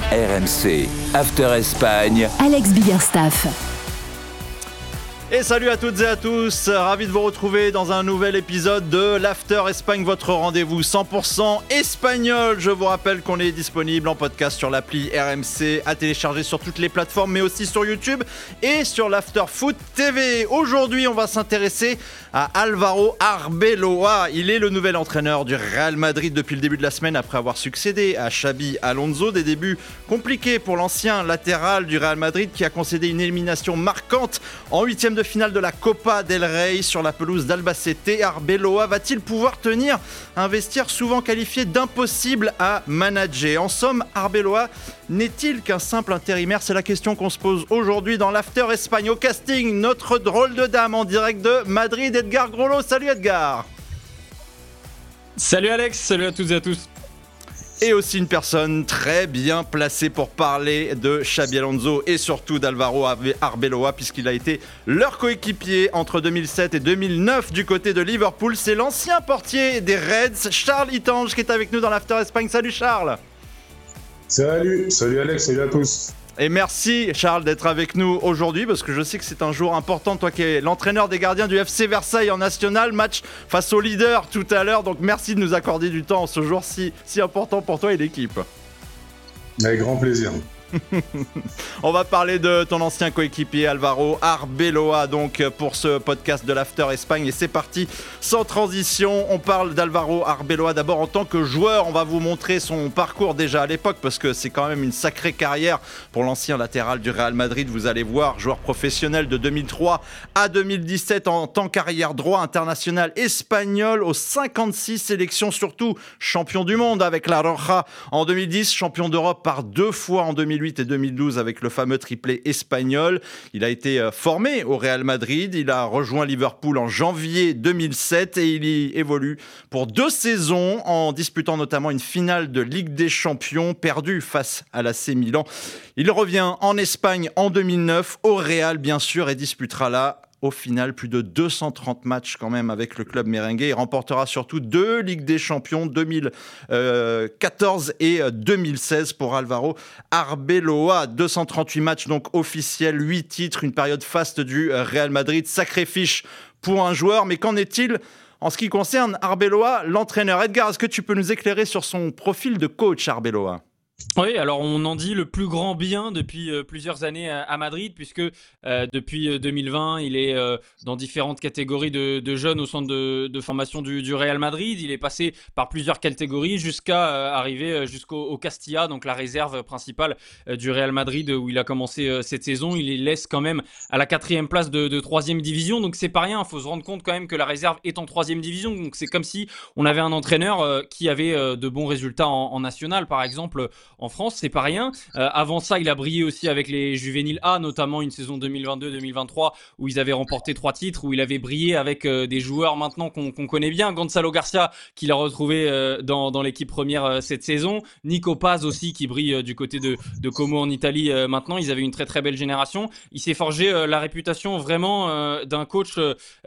RMC, After Espagne. Alex Biggerstaff. Et salut à toutes et à tous, ravi de vous retrouver dans un nouvel épisode de l'After Espagne, votre rendez-vous 100% espagnol. Je vous rappelle qu'on est disponible en podcast sur l'appli RMC, à télécharger sur toutes les plateformes, mais aussi sur YouTube et sur l'After Foot TV. Aujourd'hui, on va s'intéresser à Álvaro Arbeloa. Il est le nouvel entraîneur du Real Madrid depuis le début de la semaine, après avoir succédé à Xabi Alonso. Des débuts compliqués pour l'ancien latéral du Real Madrid qui a concédé une élimination marquante en huitième de finale de la Copa del Rey sur la pelouse d'Albacete. Arbeloa va-t-il pouvoir tenir un vestiaire souvent qualifié d'impossible à manager? En somme, Arbeloa n'est-il qu'un simple intérimaire? C'est la question qu'on se pose aujourd'hui dans l'After Espagne. Au casting, notre drôle de dame en direct de Madrid, Edgar Grollo. Salut Edgar. Salut Alex, salut à toutes et à tous. Et aussi une personne très bien placée pour parler de Xabi Alonso et surtout d'Álvaro Arbeloa, puisqu'il a été leur coéquipier entre 2007 et 2009 du côté de Liverpool. C'est l'ancien portier des Reds, Charles Itange, qui est avec nous dans l'After Espagne. Salut Charles. Salut Alex, salut à tous. Et merci Charles d'être avec nous aujourd'hui, parce que je sais que c'est un jour important, toi qui es l'entraîneur des gardiens du FC Versailles en national, match face au leader tout à l'heure, donc merci de nous accorder du temps ce jour si important pour toi et l'équipe. Avec grand plaisir. On va parler de ton ancien coéquipier Álvaro Arbeloa donc pour ce podcast de l'After Espagne, et c'est parti sans transition. On parle d'Álvaro Arbeloa d'abord en tant que joueur. On va vous montrer son parcours déjà à l'époque, parce que c'est quand même une sacrée carrière pour l'ancien latéral du Real Madrid. Vous allez voir, joueur professionnel de 2003 à 2017 en tant qu'arrière droit, international espagnol aux 56 sélections, surtout champion du monde avec la Roja en 2010, champion d'Europe par 2 fois en 2008 et 2012 avec le fameux triplé espagnol. Il a été formé au Real Madrid, il a rejoint Liverpool en janvier 2007 et il y évolue pour 2 saisons en disputant notamment une finale de Ligue des Champions perdue face à l'AC Milan. Il revient en Espagne en 2009 au Real bien sûr et disputera là au final plus de 230 matchs quand même avec le club merengue. Il remportera surtout 2 Ligues des Champions 2014 et 2016 pour Álvaro Arbeloa. 238 matchs donc officiels, 8 titres, une période faste du Real Madrid. Sacrée fiche pour un joueur, mais qu'en est-il en ce qui concerne Arbeloa, l'entraîneur? Edgar, est-ce que tu peux nous éclairer sur son profil de coach Arbeloa? Oui, alors on en dit le plus grand bien depuis plusieurs années à Madrid, puisque depuis 2020, il est dans différentes catégories de jeunes au centre de formation du Real Madrid. Il est passé par plusieurs catégories jusqu'à arriver jusqu'au Castilla, donc la réserve principale du Real Madrid où il a commencé cette saison. Il les laisse quand même à la 4e place de 3e division, donc c'est pas rien. Il faut se rendre compte quand même que la réserve est en 3e division, donc c'est comme si on avait un entraîneur qui avait de bons résultats en national, par exemple. En France, c'est pas rien. Avant ça, il a brillé aussi avec les juvéniles A, notamment une saison 2022-2023 où ils avaient remporté 3 titres, où il avait brillé avec des joueurs maintenant qu'on connaît bien. Gonzalo Garcia, qu'il a retrouvé dans l'équipe première cette saison. Nico Paz aussi, qui brille du côté de Como en Italie maintenant. Ils avaient une très très belle génération. Il s'est forgé la réputation vraiment d'un coach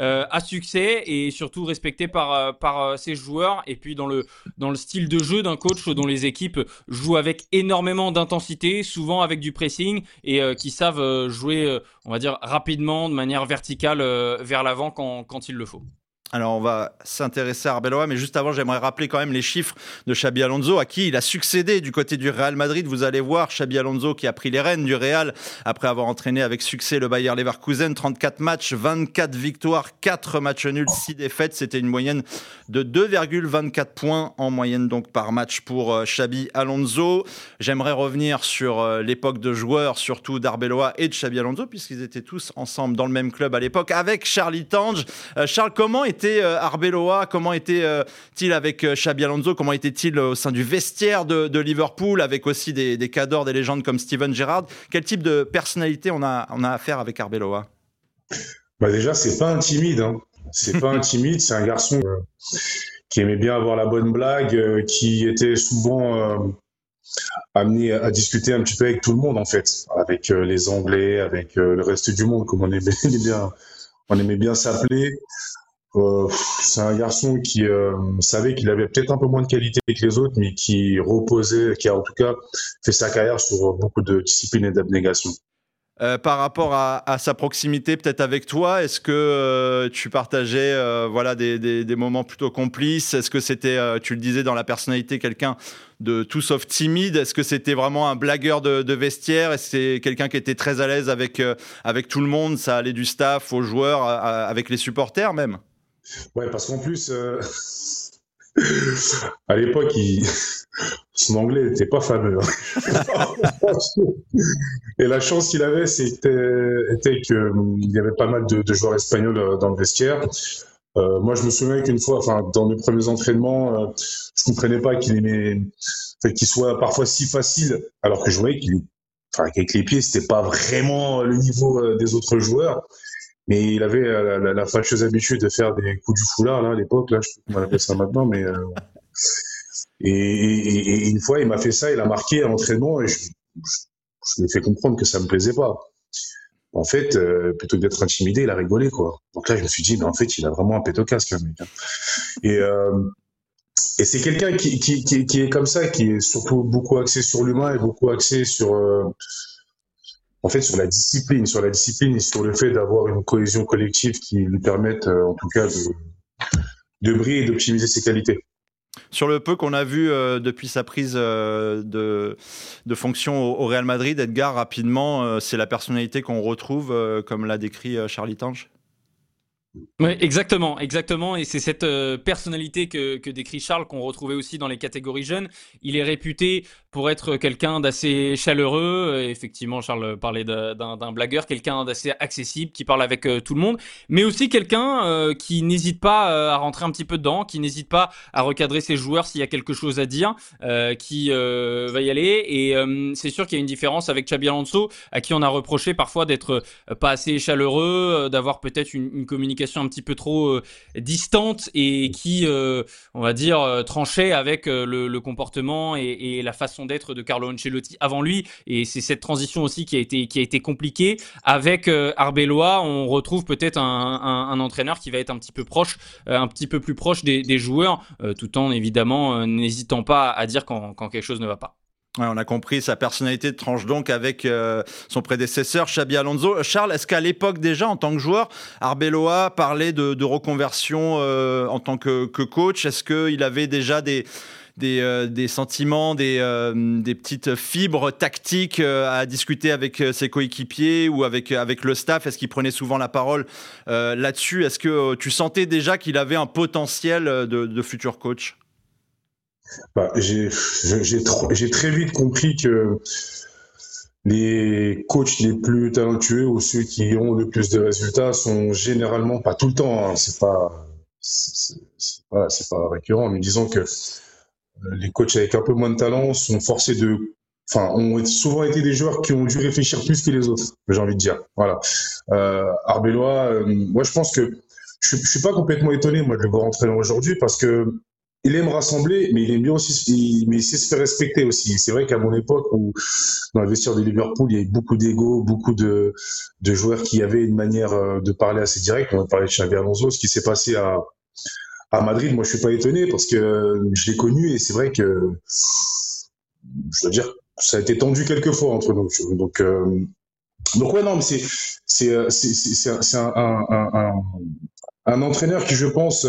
à succès et surtout respecté par ses joueurs. Et puis dans le style de jeu d'un coach dont les équipes jouent avec énormément d'intensité, souvent avec du pressing et qui savent jouer, on va dire, rapidement, de manière verticale vers l'avant quand il le faut. Alors on va s'intéresser à Arbeloa, mais juste avant j'aimerais rappeler quand même les chiffres de Xabi Alonso, à qui il a succédé du côté du Real Madrid. Vous allez voir Xabi Alonso qui a pris les rênes du Real après avoir entraîné avec succès le Bayer Leverkusen. 34 matchs, 24 victoires, 4 matchs nuls, 6 défaites. C'était une moyenne de 2,24 points en moyenne donc par match pour Xabi Alonso. J'aimerais revenir sur l'époque de joueurs, surtout d'Arbeloa et de Xabi Alonso, puisqu'ils étaient tous ensemble dans le même club à l'époque avec Charles Itange. Charles, comment était Arbeloa, comment était-il avec Xabi Alonso, comment était-il au sein du vestiaire de Liverpool, avec aussi des cadors, des légendes comme Steven Gerrard? Quel type de personnalité on a affaire avec Arbeloa? Déjà, c'est pas un timide, hein. C'est pas un timide, c'est un garçon qui aimait bien avoir la bonne blague, qui était souvent amené à discuter un petit peu avec tout le monde, en fait, avec les Anglais, avec le reste du monde, comme on aimait bien s'appeler. C'est un garçon qui savait qu'il avait peut-être un peu moins de qualité que les autres, mais qui a en tout cas fait sa carrière sur beaucoup de disciplines et d'abnégation. Par rapport à sa proximité peut-être avec toi, est-ce que tu partageais voilà, des moments plutôt complices? Est-ce que c'était, tu le disais, dans la personnalité, quelqu'un de tout sauf timide? Est-ce que c'était vraiment un blagueur de vestiaire? Est-ce que c'est quelqu'un qui était très à l'aise avec tout le monde? Ça allait du staff aux joueurs, avec les supporters même? Ouais, parce qu'en plus, à l'époque, son anglais n'était pas fameux, hein. Et la chance qu'il avait, était qu'il y avait pas mal de joueurs espagnols dans le vestiaire. Moi, je me souviens qu'une fois, enfin, dans mes premiers entraînements, je comprenais pas qu'il soit parfois si facile, alors que je voyais qu'avec les pieds, c'était pas vraiment le niveau des autres joueurs. Mais il avait la fâcheuse habitude de faire des coups du foulard, là, à l'époque, là, je sais pas comment on appelle ça maintenant, mais et une fois, il m'a fait ça, il a marqué à l'entraînement, et je lui ai fait comprendre que ça me plaisait pas. En fait, plutôt que d'être intimidé, il a rigolé, quoi. Donc là, je me suis dit, mais en fait, il a vraiment un pet au casque, le mec, hein. Et c'est quelqu'un qui est comme ça, qui est surtout beaucoup axé sur l'humain et beaucoup axé sur en fait, sur la discipline et sur le fait d'avoir une cohésion collective qui lui permette, en tout cas, de briller et d'optimiser ses qualités. Sur le peu qu'on a vu depuis sa prise de fonction au Real Madrid, Edgar, rapidement, c'est la personnalité qu'on retrouve, comme l'a décrit Charlie Tange? Ouais, exactement. Et c'est cette personnalité que décrit Charles qu'on retrouvait aussi dans les catégories jeunes. Il est réputé pour être quelqu'un d'assez chaleureux. Effectivement, Charles parlait d'un blagueur, quelqu'un d'assez accessible, qui parle avec tout le monde, mais aussi quelqu'un qui n'hésite pas à rentrer un petit peu dedans, qui n'hésite pas à recadrer ses joueurs s'il y a quelque chose à dire, qui va y aller. Et c'est sûr qu'il y a une différence avec Xabi Alonso, à qui on a reproché parfois d'être pas assez chaleureux, d'avoir peut-être une communication un petit peu trop distante et qui, on va dire, tranchait avec le comportement et la façon d'être de Carlo Ancelotti avant lui. Et c'est cette transition aussi qui a été compliquée. Avec Arbeloa, on retrouve peut-être un entraîneur qui va être un petit peu plus proche des joueurs, tout en évidemment n'hésitant pas à dire quand quelque chose ne va pas. Ouais, on a compris, sa personnalité tranche donc avec son prédécesseur Xabi Alonso. Charles, est-ce qu'à l'époque déjà, en tant que joueur, Arbeloa parlait de reconversion en tant que coach? Est-ce qu'il avait déjà des sentiments, des petites fibres tactiques à discuter avec ses coéquipiers ou avec le staff? Est-ce qu'il prenait souvent la parole là-dessus? Est-ce que tu sentais déjà qu'il avait un potentiel de futur coach? Bah, j'ai très vite compris que les coachs les plus talentueux ou ceux qui ont le plus de résultats sont généralement, pas tout le temps, hein, c'est pas récurrent, mais disons que les coachs avec un peu moins de talent sont ont souvent été des joueurs qui ont dû réfléchir plus que les autres, j'ai envie de dire. Voilà. Arbeloa, moi je pense que je suis pas complètement étonné, moi, de le voir entraîner aujourd'hui, parce que il aime rassembler, mais il aime bien aussi, mais il sait se faire respecter aussi. C'est vrai qu'à mon époque, où dans le vestiaire de Liverpool, il y avait beaucoup d'ego, beaucoup de joueurs qui avaient une manière de parler assez directe. On a parlé de Xabi Alonso, ce qui s'est passé à Madrid. Moi, je suis pas étonné parce que je l'ai connu et c'est vrai que, je veux dire, ça a été tendu quelques fois entre nous. Donc ouais, non, mais c'est un entraîneur qui, je pense,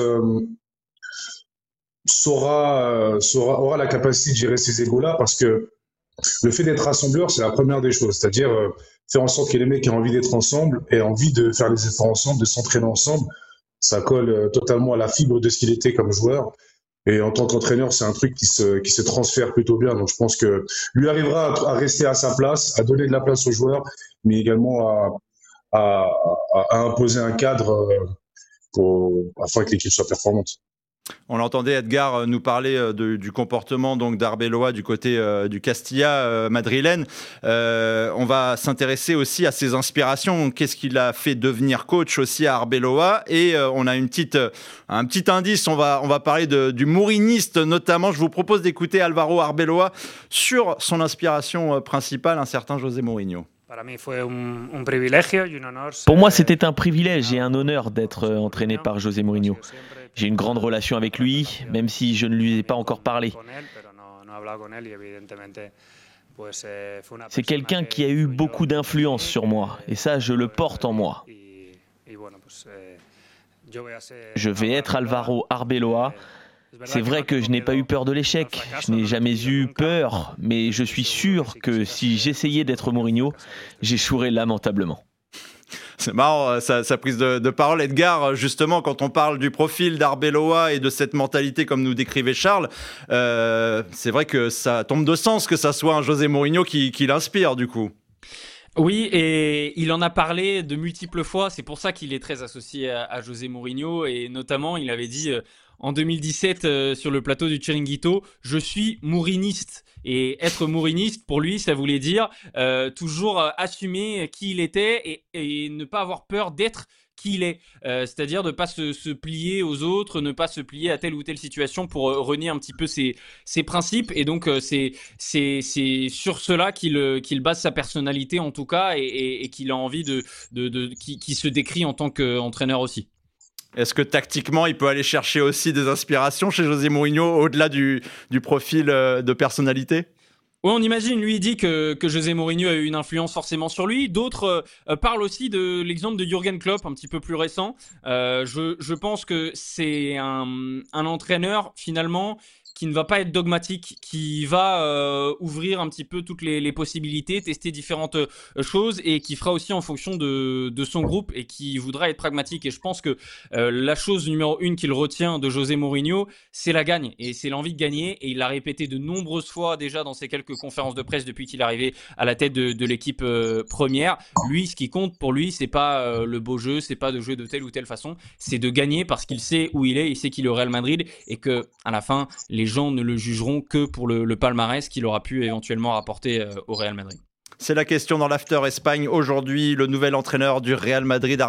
aura la capacité de gérer ces égos-là, parce que le fait d'être rassembleur, c'est la première des choses. C'est-à-dire faire en sorte que les mecs aient envie d'être ensemble, aient envie de faire les efforts ensemble, de s'entraîner ensemble. Ça colle totalement à la fibre de ce qu'il était comme joueur. Et en tant qu'entraîneur, c'est un truc qui se transfère plutôt bien. Donc je pense que lui arrivera à rester à sa place, à donner de la place aux joueurs, mais également à imposer un cadre afin que l'équipe soit performante. On l'entendait, Edgar, nous parler du comportement donc d'Arbeloa du côté du Castilla madrilène. On va s'intéresser aussi à ses inspirations. Qu'est-ce qui l'a fait devenir coach aussi à Arbeloa? Et on a un petit indice. On va parler du mouriniste notamment. Je vous propose d'écouter Álvaro Arbeloa sur son inspiration principale, un certain José Mourinho. Pour moi, c'était un privilège et un honneur d'être entraîné par José Mourinho. J'ai une grande relation avec lui, même si je ne lui ai pas encore parlé. C'est quelqu'un qui a eu beaucoup d'influence sur moi, et ça, je le porte en moi. Je vais être Álvaro Arbeloa. C'est vrai que je n'ai pas eu peur de l'échec, je n'ai jamais eu peur, mais je suis sûr que si j'essayais d'être Mourinho, j'échouerais lamentablement. C'est marrant, sa prise de parole. Edgar, justement, quand on parle du profil d'Arbeloa et de cette mentalité comme nous décrivait Charles, c'est vrai que ça tombe de sens que ça soit un José Mourinho qui l'inspire, du coup. Oui, et il en a parlé de multiples fois. C'est pour ça qu'il est très associé à José Mourinho. Et notamment, il avait dit en 2017 sur le plateau du Chiringuito, je suis mouriniste. Et être mouriniste, pour lui, ça voulait dire toujours assumer qui il était et ne pas avoir peur d'être qui il est. C'est-à-dire de ne pas se plier aux autres, ne pas se plier à telle ou telle situation pour renier un petit peu ses principes. Et donc, c'est sur cela qu'il base sa personnalité, en tout cas, et qu'il a envie qui se décrit en tant qu'entraîneur aussi. Est-ce que tactiquement, il peut aller chercher aussi des inspirations chez José Mourinho au-delà du profil de personnalité ? Oui, on imagine, lui il dit que José Mourinho a eu une influence forcément sur lui. D'autres parlent aussi de l'exemple de Jürgen Klopp, un petit peu plus récent. Je pense que c'est un entraîneur finalement qui ne va pas être dogmatique, qui va ouvrir un petit peu toutes les possibilités, tester différentes choses et qui fera aussi en fonction de son groupe et qui voudra être pragmatique. Et je pense que la chose numéro 1 qu'il retient de José Mourinho, c'est la gagne et c'est l'envie de gagner. Et il l'a répété de nombreuses fois déjà dans ses quelques conférences de presse depuis qu'il est arrivé à la tête de l'équipe première. Lui, ce qui compte pour lui, c'est pas le beau jeu, c'est pas de jouer de telle ou telle façon, c'est de gagner parce qu'il sait où il est, il sait qu'il est au Real Madrid et que à la fin, les gens ne le jugeront que pour le palmarès qu'il aura pu éventuellement rapporter au Real Madrid. C'est la question dans l'After Espagne. Aujourd'hui, le nouvel entraîneur du Real Madrid,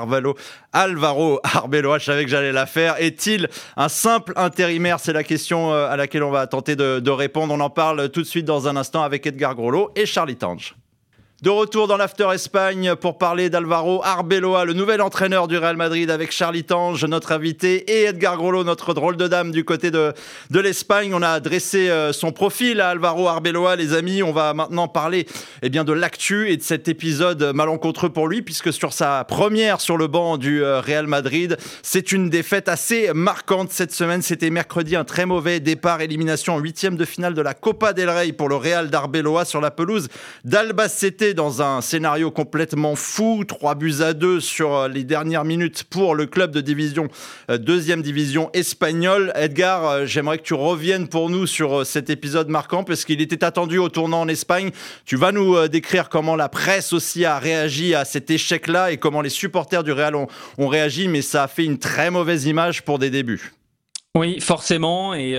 Álvaro Arbeloa, je savais que j'allais la faire. Est-il un simple intérimaire ? C'est la question à laquelle on va tenter de répondre. On en parle tout de suite dans un instant avec Edgar Grollo et Charlie Tange. De retour dans l'After Espagne pour parler d'Álvaro Arbeloa, le nouvel entraîneur du Real Madrid avec Charlie Tange, notre invité, et Edgar Grollo, notre drôle de dame du côté de l'Espagne. On a dressé son profil à Álvaro Arbeloa, les amis. On va maintenant parler de l'actu et de cet épisode malencontreux pour lui, puisque sur sa première sur le banc du Real Madrid, c'est une défaite assez marquante cette semaine. C'était mercredi, un très mauvais départ, élimination en 8e de finale de la Copa del Rey pour le Real d'Arbeloa sur la pelouse d'Albacete, dans un scénario complètement fou, 3-2 sur les dernières minutes pour le club de division, deuxième division espagnole. Edgar, j'aimerais que tu reviennes pour nous sur cet épisode marquant parce qu'il était attendu au tournant en Espagne. Tu vas nous décrire comment la presse aussi a réagi à cet échec-là et comment les supporters du Real ont réagi, mais ça a fait une très mauvaise image pour des débuts. Oui, forcément. Et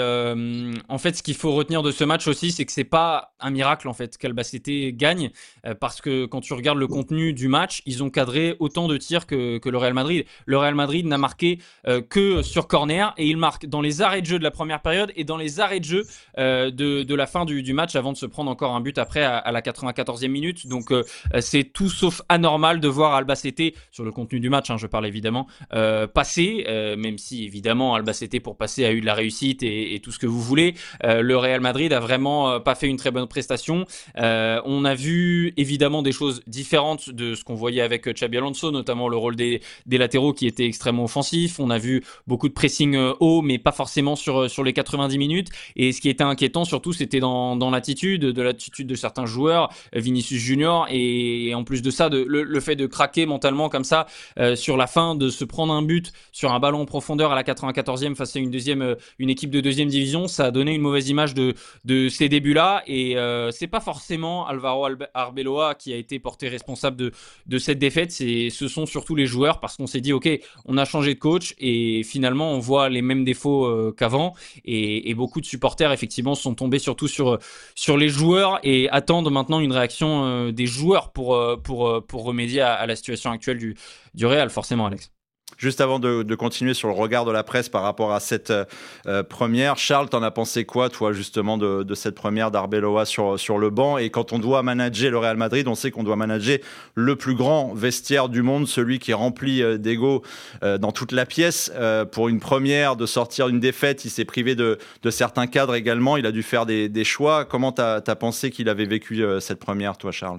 en fait, ce qu'il faut retenir de ce match aussi, c'est que c'est pas un miracle en fait qu'Albacete gagne, parce que quand tu regardes le contenu du match, ils ont cadré autant de tirs que le Real Madrid. Le Real Madrid n'a marqué que sur corner et il marque dans les arrêts de jeu de la première période et dans les arrêts de jeu de la fin du match avant de se prendre encore un but après à la 94e minute. Donc c'est tout sauf anormal de voir Albacete sur le contenu du match. Je parle évidemment passer, même si évidemment Albacete pour passer a eu de la réussite et tout ce que vous voulez. Le Real Madrid a vraiment pas fait une très bonne prestation. On a vu évidemment des choses différentes de ce qu'on voyait avec Xabi Alonso, notamment le rôle des latéraux qui était extrêmement offensif. On a vu beaucoup de pressing haut, mais pas forcément sur les 90 minutes. Et ce qui était inquiétant surtout, c'était dans l'attitude de certains joueurs, Vinicius Junior, et en plus de ça, le fait de craquer mentalement comme ça sur la fin, de se prendre un but sur un ballon en profondeur à la 94e face à une équipe de deuxième division, ça a donné une mauvaise image de ces débuts-là. Et c'est pas forcément Álvaro Arbeloa qui a été porté responsable de cette défaite. Ce sont surtout les joueurs, parce qu'on s'est dit ok, on a changé de coach et finalement on voit les mêmes défauts qu'avant. Et beaucoup de supporters effectivement sont tombés surtout sur les joueurs et attendent maintenant une réaction des joueurs pour remédier à la situation actuelle du Real, forcément, Alex. Juste avant de continuer sur le regard de la presse par rapport à cette première, Charles, t'en as pensé quoi, toi, justement, de cette première d'Arbeloa sur le banc? Et quand on doit manager le Real Madrid, on sait qu'on doit manager le plus grand vestiaire du monde, celui qui est rempli d'ego dans toute la pièce. Pour une première, de sortir une défaite, il s'est privé de certains cadres également. Il a dû faire des choix. Comment t'as pensé qu'il avait vécu cette première, toi, Charles?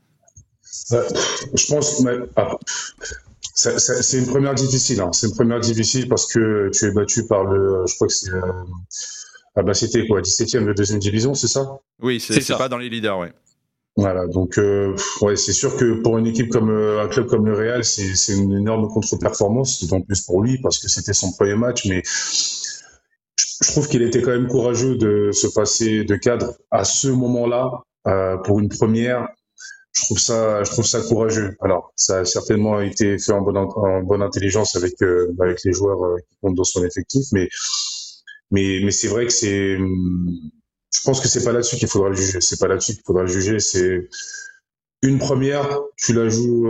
Je pense... c'est une première difficile. Hein. C'est une première difficile parce que tu es battu par je crois que c'est... c'était quoi, 17e de deuxième division, c'est ça? Oui, c'est pas dans les leaders, ouais. Voilà, donc c'est sûr que pour une équipe comme un club comme le Real, c'est une énorme contre-performance, d'autant plus pour lui parce que c'était son premier match, mais je trouve qu'il était quand même courageux de se passer de cadre à ce moment-là pour une première. Je trouve ça courageux. Alors, ça a certainement été fait en bonne intelligence avec les joueurs qui comptent dans son effectif, mais c'est vrai que je pense que c'est pas là-dessus qu'il faudra le juger. C'est pas là-dessus qu'il faudra le juger. C'est une première, tu la joues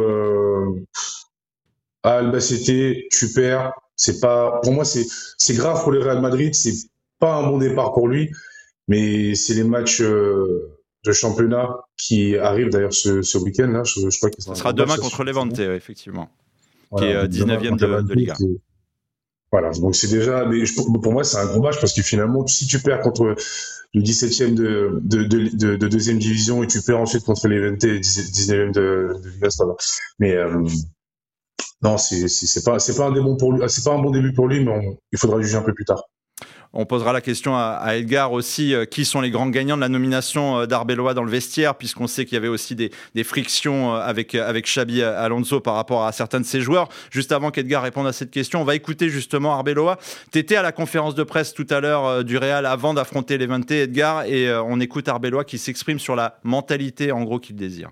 à Albacete, tu perds. C'est pas, pour moi, c'est grave pour le Real Madrid. C'est pas un bon départ pour lui, mais c'est les matchs de championnat qui arrivent d'ailleurs ce week-end là. Je crois que ça sera demain contre Levante, effectivement, voilà, qui est 19e de Liga. Voilà, donc c'est déjà, mais pour moi c'est un gros match parce que finalement si tu perds contre le 17e de deuxième division et tu perds ensuite contre Levante 19e de Liga, ça va. Mais non, c'est pas un des bons pour lui, c'est pas un bon début pour lui, mais il faudra juger un peu plus tard. On posera la question à Edgar aussi, qui sont les grands gagnants de la nomination d'Arbeloa dans le vestiaire, puisqu'on sait qu'il y avait aussi des frictions avec Xabi Alonso par rapport à certains de ses joueurs. Juste avant qu'Edgar réponde à cette question, on va écouter justement Arbeloa. Tu étais à la conférence de presse tout à l'heure du Real avant d'affronter Levante, Edgar, et on écoute Arbeloa qui s'exprime sur la mentalité en gros qu'il désire.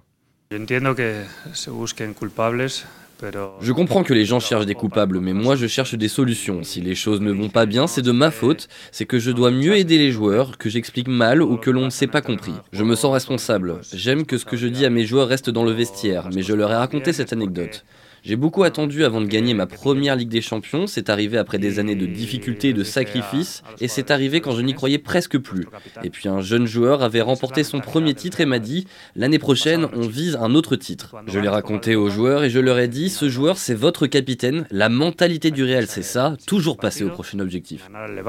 Je comprends que les gens cherchent des coupables, mais moi je cherche des solutions. Si les choses ne vont pas bien, c'est de ma faute. C'est que je dois mieux aider les joueurs, que j'explique mal ou que l'on ne s'est pas compris. Je me sens responsable. J'aime que ce que je dis à mes joueurs reste dans le vestiaire, mais je leur ai raconté cette anecdote. J'ai beaucoup attendu avant de gagner ma première Ligue des Champions, c'est arrivé après des années de difficultés et de sacrifices, et c'est arrivé quand je n'y croyais presque plus. Et puis un jeune joueur avait remporté son premier titre et m'a dit « L'année prochaine, on vise un autre titre ». Je l'ai raconté aux joueurs et je leur ai dit « Ce joueur, c'est votre capitaine, la mentalité du Real, c'est ça, toujours passer au prochain objectif ».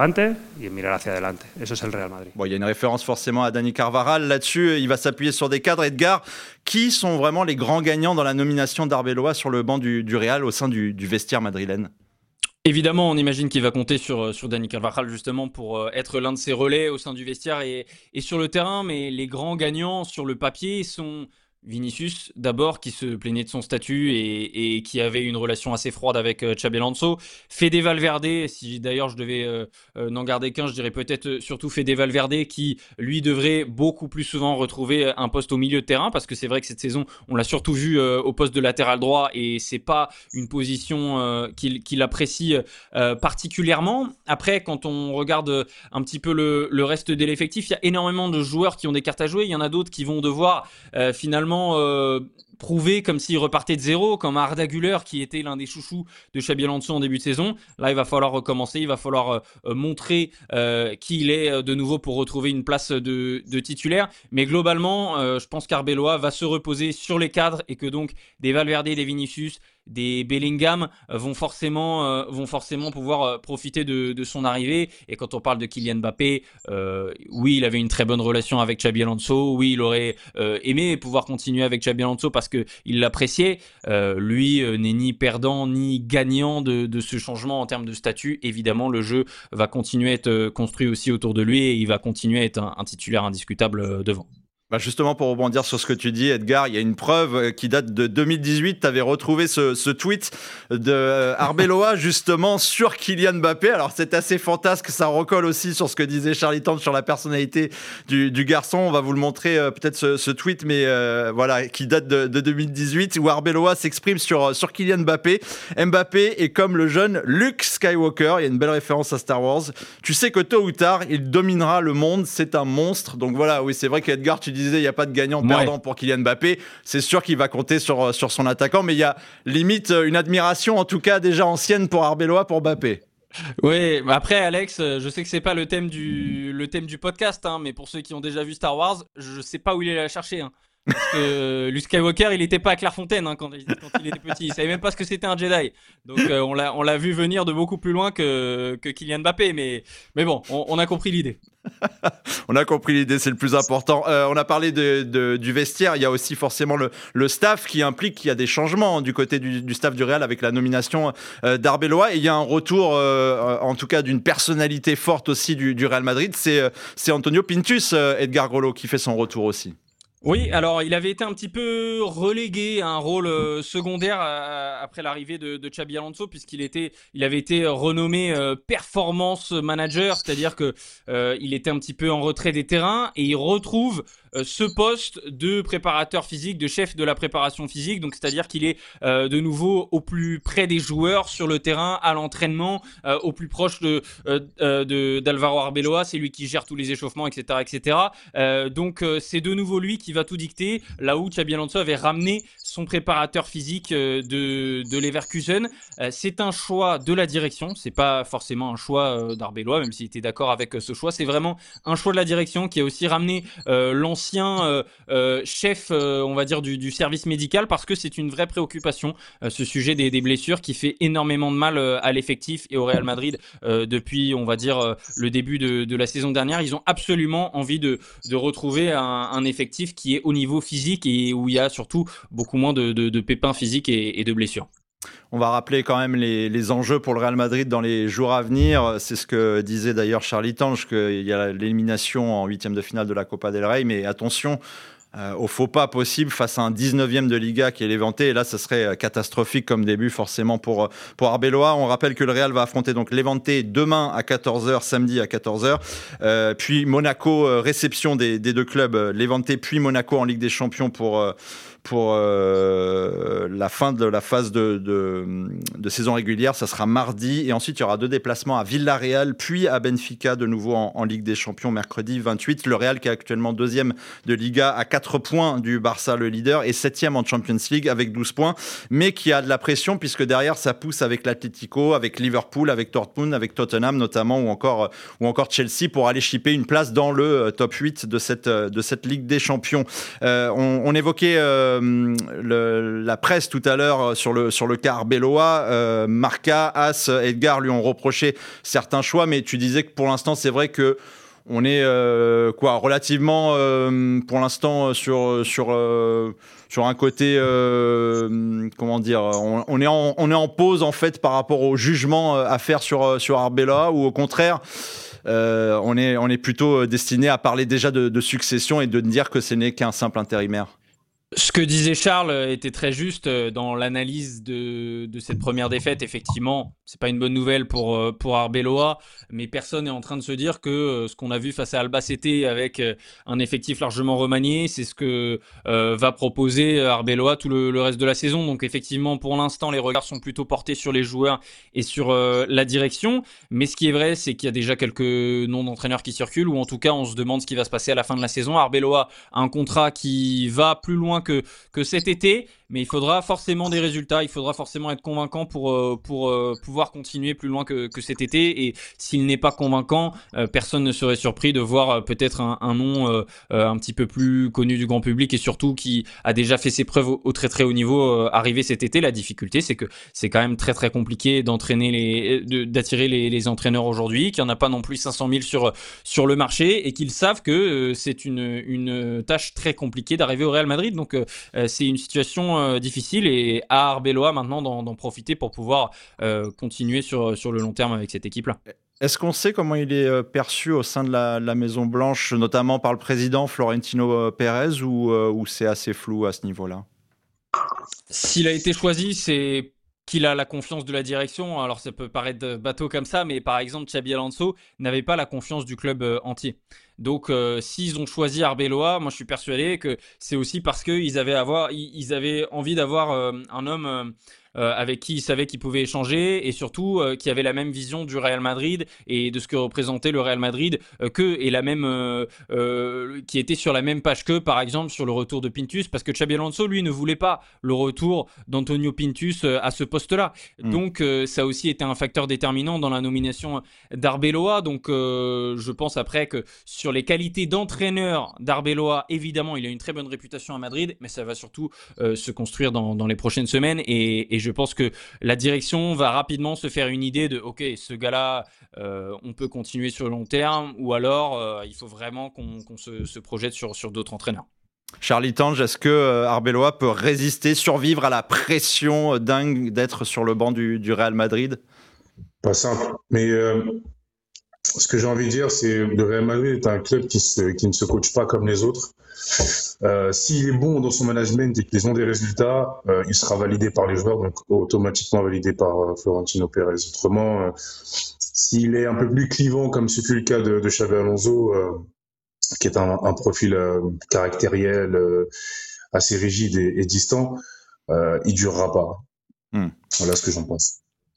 Bon, il y a une référence forcément à Dani Carvajal, là-dessus il va s'appuyer sur des cadres. Edgar, qui sont vraiment les grands gagnants dans la nomination d'Arbeloa sur le banc du Real au sein du vestiaire madrilène? Évidemment, on imagine qu'il va compter sur Dani Carvajal justement pour être l'un de ses relais au sein du vestiaire et sur le terrain, mais les grands gagnants sur le papier sont Vinicius, d'abord, qui se plaignait de son statut et qui avait une relation assez froide avec Xabi Alonso. Fede Valverde, si d'ailleurs je devais n'en garder qu'un, je dirais peut-être surtout Fede Valverde, qui lui devrait beaucoup plus souvent retrouver un poste au milieu de terrain, parce que c'est vrai que cette saison, on l'a surtout vu au poste de latéral droit et c'est pas une position qu'il apprécie particulièrement. Après, quand on regarde un petit peu le reste de l'effectif, il y a énormément de joueurs qui ont des cartes à jouer. Il y en a d'autres qui vont devoir finalement prouver comme s'il repartait de zéro, comme Arda Güler qui était l'un des chouchous de Xabi Alonso en début de saison. Là, il va falloir recommencer, il va falloir montrer qui il est de nouveau pour retrouver une place de titulaire. Mais globalement, je pense qu'Arbeloa va se reposer sur les cadres et que donc des Valverde, des Vinicius, des Bellingham vont forcément pouvoir profiter de son arrivée. Et quand on parle de Kylian Mbappé, oui, il avait une très bonne relation avec Xabi Alonso, oui, il aurait aimé pouvoir continuer avec Xabi Alonso parce qu'il l'appréciait. Lui n'est ni perdant ni gagnant de ce changement en termes de statut. Évidemment, le jeu va continuer à être construit aussi autour de lui et il va continuer à être un titulaire indiscutable devant. Bah justement, pour rebondir sur ce que tu dis, Edgar, il y a une preuve qui date de 2018. Tu avais retrouvé ce tweet de Arbeloa justement sur Kylian Mbappé. Alors, c'est assez fantasque. Ça recolle aussi sur ce que disait Charlie Tante sur la personnalité du garçon. On va vous le montrer peut-être ce tweet, mais voilà, qui date de 2018, où Arbeloa s'exprime sur Kylian Mbappé. Mbappé est comme le jeune Luke Skywalker. Il y a une belle référence à Star Wars. Tu sais que tôt ou tard, il dominera le monde. C'est un monstre. Donc voilà, oui, c'est vrai qu'Edgar, tu dis disais, il n'y a pas de gagnant-perdant pour Kylian Mbappé. C'est sûr qu'il va compter sur son attaquant, mais il y a limite une admiration, en tout cas déjà ancienne pour Arbeloa, pour Mbappé. Oui, après Alex, je sais que c'est pas le thème du podcast, hein, mais pour ceux qui ont déjà vu Star Wars, je sais pas où il est allé la chercher. Hein. Parce que Luke Skywalker, il était pas à Clairefontaine hein, quand il était petit. Il savait même pas ce que c'était un Jedi. Donc on l'a vu venir de beaucoup plus loin que Kylian Mbappé. Mais bon, on a compris l'idée. On a compris l'idée, c'est le plus important. On a parlé du vestiaire. Il y a aussi forcément le staff qui implique qu'il y a des changements du côté du staff du Real avec la nomination d'Arbeloa. Et il y a un retour, en tout cas, d'une personnalité forte aussi du Real Madrid. C'est Antonio Pintus, Edgar Grollo, qui fait son retour aussi. Oui, alors il avait été un petit peu relégué à un rôle secondaire après l'arrivée de Xabi Alonso, puisqu'il avait été renommé performance manager, c'est-à-dire que il était un petit peu en retrait des terrains et il retrouve ce poste de préparateur physique, de chef de la préparation physique, donc c'est-à-dire qu'il est de nouveau au plus près des joueurs sur le terrain, à l'entraînement, au plus proche d'Alvaro Arbeloa, c'est lui qui gère tous les échauffements, etc., etc. Donc c'est de nouveau lui qui va tout dicter, là où Xabi Alonso avait ramené son préparateur physique de Leverkusen. C'est un choix de la direction, c'est pas forcément un choix d'Arbeloa, même s'il était d'accord avec ce choix, c'est vraiment un choix de la direction qui a aussi ramené l'ancien chef, on va dire, du service médical, parce que c'est une vraie préoccupation, ce sujet des blessures qui fait énormément de mal à l'effectif et au Real Madrid depuis, on va dire, le début de la saison dernière. Ils ont absolument envie de retrouver un effectif qui est au niveau physique et où il y a surtout beaucoup moins de pépins physiques et de blessures. On va rappeler quand même les enjeux pour le Real Madrid dans les jours à venir. C'est ce que disait d'ailleurs Charlie Tange, qu'il y a l'élimination en 8e de finale de la Copa del Rey. Mais attention au faux pas possible face à un 19e de Liga qui est l'Levante. Et là, ça serait catastrophique comme début forcément pour Arbeloa. On rappelle que le Real va affronter donc Levante demain à 14h, samedi à 14h. Puis Monaco, réception des deux clubs, Levante puis Monaco en Ligue des Champions pour la fin de la phase de saison régulière. Ça sera mardi et ensuite il y aura 2 déplacements à Villarreal puis à Benfica de nouveau en Ligue des Champions mercredi 28. Le Real qui est actuellement 2e de Liga à 4 points du Barça le leader et 7e en Champions League avec 12 points, mais qui a de la pression puisque derrière ça pousse avec l'Atlético, avec Liverpool, avec Dortmund, avec Tottenham notamment ou encore Chelsea pour aller chipper une place dans le top 8 de cette Ligue des Champions. On évoquait la presse tout à l'heure sur le cas Arbeloa. Marca, As, Edgar lui ont reproché certains choix, mais tu disais que pour l'instant c'est vrai que on est relativement pour l'instant sur un côté comment dire, on est en pause en fait par rapport au jugement à faire sur Arbeloa, ou au contraire on est plutôt destiné à parler déjà de succession et de dire que ce n'est qu'un simple intérimaire. Ce que disait Charles était très juste dans l'analyse de cette première défaite. Effectivement, c'est pas une bonne nouvelle pour Arbeloa, mais personne n'est en train de se dire que ce qu'on a vu face à Albacete avec un effectif largement remanié, c'est ce que va proposer Arbeloa tout le reste de la saison. Donc effectivement, pour l'instant, les regards sont plutôt portés sur les joueurs et sur la direction. Mais ce qui est vrai, c'est qu'il y a déjà quelques noms d'entraîneurs qui circulent, ou en tout cas, on se demande ce qui va se passer à la fin de la saison. Arbeloa a un contrat qui va plus loin que cet été, mais il faudra forcément des résultats, il faudra forcément être convaincant pour pouvoir continuer plus loin que cet été, et s'il n'est pas convaincant, personne ne serait surpris de voir peut-être un nom un petit peu plus connu du grand public et surtout qui a déjà fait ses preuves au très très haut niveau arriver cet été. La difficulté, c'est que c'est quand même très très compliqué d'attirer les entraîneurs aujourd'hui, qu'il n'y en a pas non plus 500 000 sur le marché, et qu'ils savent que c'est une tâche très compliquée d'arriver au Real Madrid. Donc c'est une situation difficile, et à Arbeloa maintenant d'en profiter pour pouvoir continuer sur le long terme avec cette équipe-là. Est-ce qu'on sait comment il est perçu au sein de la Maison Blanche, notamment par le président Florentino Pérez, ou c'est assez flou à ce niveau-là? S'il a été choisi, c'est qu'il a la confiance de la direction. Alors ça peut paraître bateau comme ça, mais par exemple Xabi Alonso n'avait pas la confiance du club entier. Donc s'ils ont choisi Arbeloa, moi je suis persuadé que c'est aussi parce qu'ils avaient envie d'avoir un homme avec qui ils savaient qu'ils pouvaient échanger et surtout qui avait la même vision du Real Madrid et de ce que représentait le Real Madrid qui était sur la même page que par exemple sur le retour de Pintus, parce que Xabi Alonso lui ne voulait pas le retour d'Antonio Pintus à ce poste-là. Donc ça a aussi été un facteur déterminant dans la nomination d'Arbeloa. Donc je pense après que sur les qualités d'entraîneur d'Arbeloa, évidemment il a une très bonne réputation à Madrid, mais ça va surtout se construire dans les prochaines semaines et je pense que la direction va rapidement se faire une idée de ok, ce gars-là on peut continuer sur le long terme, ou alors il faut vraiment qu'on se projette sur d'autres entraîneurs. Charlie Tange, est-ce que Arbeloa peut résister, survivre à la pression dingue d'être sur le banc du Real Madrid? Pas simple, mais ce que j'ai envie de dire, c'est que le Real Madrid est un club qui ne se coach pas comme les autres. S'il est bon dans son management et qu'ils ont des résultats, il sera validé par les joueurs, donc automatiquement validé par Florentino Pérez. Autrement, s'il est un peu plus clivant, comme ce fut le cas de Xabi Alonso, qui est un profil caractériel, assez rigide et distant, il durera pas. Voilà ce que j'en pense.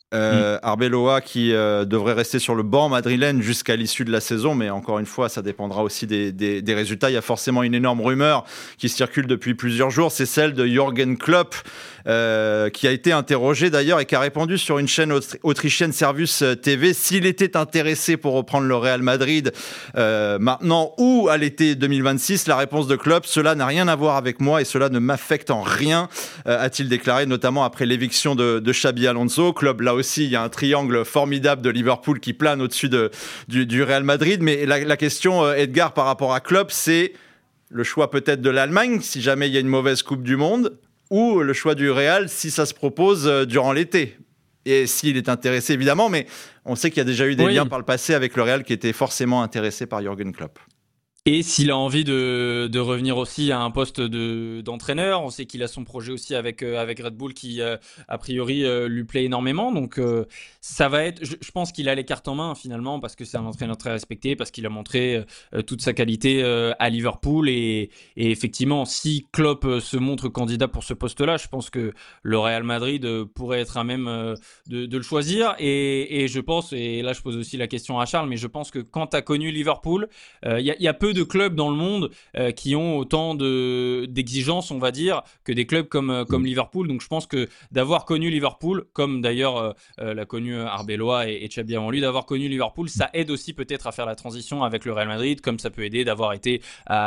Arbeloa qui devrait rester sur le banc madrilène jusqu'à l'issue de la saison, mais encore une fois ça dépendra aussi des résultats. Il y a forcément une énorme rumeur qui circule depuis plusieurs jours, c'est celle de Jürgen Klopp qui a été interrogé d'ailleurs et qui a répondu sur une chaîne autrichienne Servus TV s'il était intéressé pour reprendre le Real Madrid maintenant ou à l'été 2026. La réponse de Klopp: cela n'a rien à voir avec moi et cela ne m'affecte en rien, a-t-il déclaré, notamment après l'éviction de Xabi Alonso. Klopp, là aussi il y a un triangle formidable de Liverpool qui plane au-dessus du Real Madrid, mais la question, Edgar, par rapport à Klopp, c'est le choix peut-être de l'Allemagne si jamais il y a une mauvaise Coupe du Monde, ou le choix du Real si ça se propose durant l'été. Et s'il est intéressé évidemment, mais on sait qu'il y a déjà eu des liens par le passé avec le Real qui était forcément intéressé par Jürgen Klopp. Et s'il a envie de revenir aussi à un poste d'entraîneur, on sait qu'il a son projet aussi avec Red Bull qui, a priori, lui plaît énormément. Donc, ça va être. Je pense qu'il a les cartes en main finalement parce que c'est un entraîneur très respecté, parce qu'il a montré toute sa qualité à Liverpool. Et effectivement, si Klopp se montre candidat pour ce poste-là, je pense que le Real Madrid pourrait être à même de le choisir. Et je pense, et là je pose aussi la question à Charles, mais je pense que quand tu as connu Liverpool, il y a peu de clubs dans le monde qui ont autant d'exigences, on va dire, que des clubs comme Liverpool. Donc je pense que d'avoir connu Liverpool, comme d'ailleurs l'a connu Arbeloa et Xabi avant lui, d'avoir connu Liverpool, ça aide aussi peut-être à faire la transition avec le Real Madrid, comme ça peut aider d'avoir été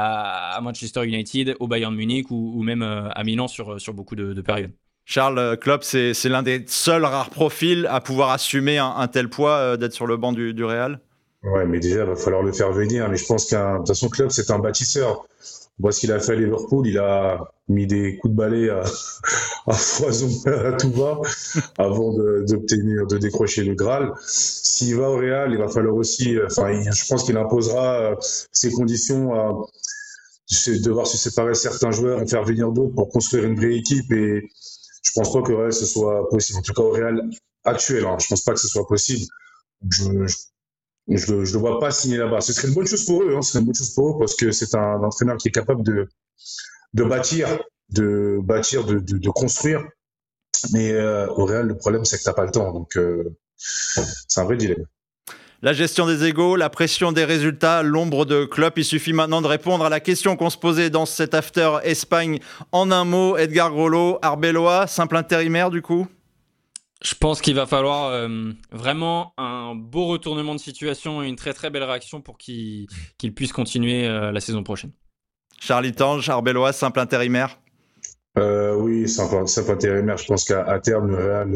à Manchester United, au Bayern Munich ou même à Milan sur beaucoup de périodes. Charles, Klopp, c'est l'un des seuls rares profils à pouvoir assumer un tel poids d'être sur le banc du Real. Ouais, mais déjà, il va falloir le faire venir. Mais je pense de toute façon, Klopp, c'est un bâtisseur. On voit ce qu'il a fait à Liverpool. Il a mis des coups de balai à foison, à tout va, avant de décrocher le Graal. S'il va au Real, il va falloir aussi... je pense qu'il imposera ses conditions à devoir se séparer certains joueurs et faire venir d'autres pour construire une vraie équipe. Et je pense pas que Real, ce soit possible. En tout cas, au Real actuel, je pense pas que ce soit possible. Je le vois pas signer là-bas. Ce serait une bonne chose pour eux, parce que c'est un entraîneur qui est capable de bâtir, de construire. Mais au Real, le problème, c'est que t'as pas le temps. Donc, c'est un vrai dilemme. La gestion des égos, la pression des résultats, l'ombre de Klopp. Il suffit maintenant de répondre à la question qu'on se posait dans cet After Espagne en un mot. Edgar Grollo, Arbeloa, simple intérimaire du coup? Je pense qu'il va falloir vraiment un beau retournement de situation et une très très belle réaction pour qu'il puisse continuer la saison prochaine. Charlie Tange, Arbeloa, simple intérimaire? Oui, simple intérimaire. Je pense qu'à terme, le Real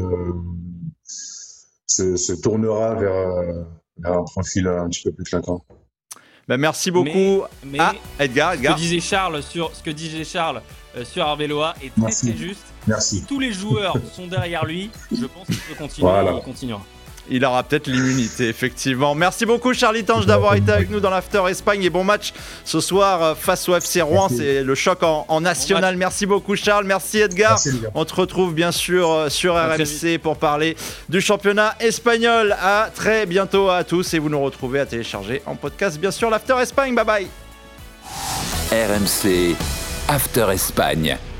se tournera vers un profil un petit peu plus clinquant. Ben merci beaucoup. Mais Edgar. Ce que disait Charles sur Arbeloa est très très juste. Merci. Tous les joueurs sont derrière lui. Je pense qu'il peut continuer. Voilà. Il continuera. il aura peut-être l'immunité, effectivement. Merci beaucoup, Charlie Tange, d'avoir été avec nous dans l'After Espagne. Et bon match ce soir face au FC Rouen. C'est le choc en national. Merci beaucoup, Charles. Merci, Edgar. Merci, on te retrouve bien sûr sur RMC pour parler du championnat espagnol. À très bientôt à tous. Et vous nous retrouvez à télécharger en podcast, bien sûr, l'After Espagne. Bye bye. RMC After Espagne.